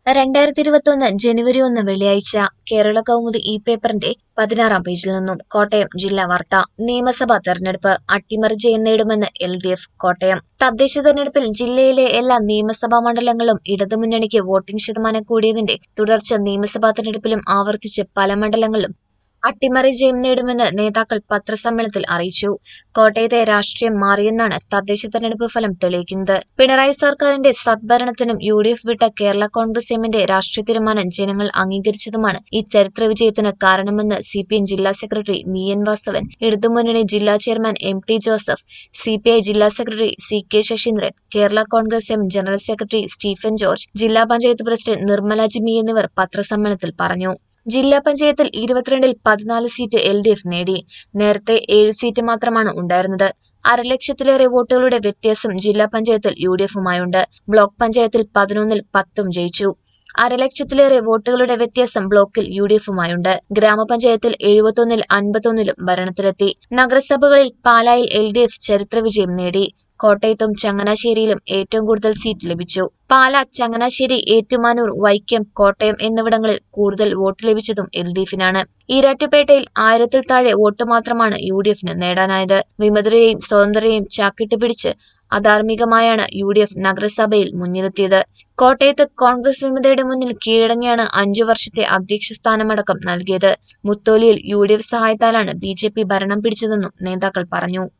2021 ജനുവരി 1 വെള്ളിയാഴ്ച കേരള കൗമുദി ഈ പേപ്പറിന്റെ 16-ാം പേജിൽ നിന്നും കോട്ടയം ജില്ലാ വാർത്ത. നിയമസഭാ തെരഞ്ഞെടുപ്പ് അട്ടിമറി ജയം നേടുമെന്ന് LDF കോട്ടയം. തദ്ദേശ തെരഞ്ഞെടുപ്പിൽ ജില്ലയിലെ എല്ലാ നിയമസഭാ മണ്ഡലങ്ങളും ഇടതുമുന്നണിക്ക് വോട്ടിംഗ് ശതമാനം കൂടിയതിന്റെ തുടർച്ച നിയമസഭാ തെരഞ്ഞെടുപ്പിലും ആവർത്തിച്ച് പല മണ്ഡലങ്ങളിലും അട്ടിമറി ജയം നേടുമെന്ന് നേതാക്കൾ പത്രസമ്മേളനത്തിൽ അറിയിച്ചു. കോട്ടയത്തെ രാഷ്ട്രീയം മാറിയെന്നാണ് തദ്ദേശ തെരഞ്ഞെടുപ്പ് ഫലം തെളിയിക്കുന്നത്. പിണറായി സർക്കാരിന്റെ സദ്ഭരണത്തിനും UDF വിട്ട കേരള കോൺഗ്രസ് എമ്മിന്റെ രാഷ്ട്രീയ തീരുമാനം ജനങ്ങൾ അംഗീകരിച്ചതുമാണ് ഈ ചരിത്ര വിജയത്തിന് കാരണമെന്ന് CPM ജില്ലാ സെക്രട്ടറി VN വാസവൻ, ഇടതുമുന്നണി ജില്ലാ ചെയർമാൻ MT ജോസഫ്, CPI ജില്ലാ secretary CK Sasindran, Kerala Congress M general secretary Stephen George, ജില്ലാ പഞ്ചായത്ത് പ്രസിഡന്റ് നിർമ്മല ജിമ്മി എന്നിവർ പത്രസമ്മേളനത്തിൽ പറഞ്ഞു. ജില്ലാ പഞ്ചായത്തിൽ 22-ൽ 14 സീറ്റ് LDF നേടി. നേരത്തെ 7 സീറ്റ് മാത്രമാണ് ഉണ്ടായിരുന്നത്. 1,00,000-ലേറെ വോട്ടുകളുടെ വ്യത്യാസം ജില്ലാ പഞ്ചായത്തിൽ UDFുമായുണ്ട്. ബ്ലോക്ക് പഞ്ചായത്തിൽ 11-ൽ 10ഉം ജയിച്ചു. 1,00,000-ലേറെ വോട്ടുകളുടെ വ്യത്യാസം ബ്ലോക്കിൽ UDFുമായുണ്ട്. ഗ്രാമപഞ്ചായത്തിൽ 71-ൽ 51ലും ഭരണത്തിലെത്തി. നഗരസഭകളിൽ പാലായിൽ LDF ചരിത്ര വിജയം നേടി. കോട്ടയത്തും ചങ്ങനാശ്ശേരിയിലും ഏറ്റവും കൂടുതൽ സീറ്റ് ലഭിച്ചു. പാല, ചങ്ങനാശ്ശേരി, ഏറ്റുമാനൂർ, വൈക്കം, കോട്ടയം എന്നിവിടങ്ങളിൽ കൂടുതൽ വോട്ട് ലഭിച്ചതും LDFിനാണ്. ഈരാറ്റുപേട്ടയിൽ 1000-ൽ താഴെ വോട്ട് മാത്രമാണ് UDFന് നേടാനായത്. വിമതരെയും സ്വതന്ത്രരെയും ചാക്കിട്ട് പിടിച്ച് അധാർമികമായാണ് UDF നഗരസഭയിൽ മുന്നിലെത്തിയത്. കോട്ടയത്ത് കോൺഗ്രസ് വിമതയുടെ മുന്നിൽ കീഴടങ്ങിയാണ് 5 വർഷത്തെ അധ്യക്ഷ സ്ഥാനമടക്കം നൽകിയത്. മുത്തോലിയിൽ UDF സഹായത്താലാണ് BJP ഭരണം പിടിച്ചതെന്നും നേതാക്കൾ പറഞ്ഞു.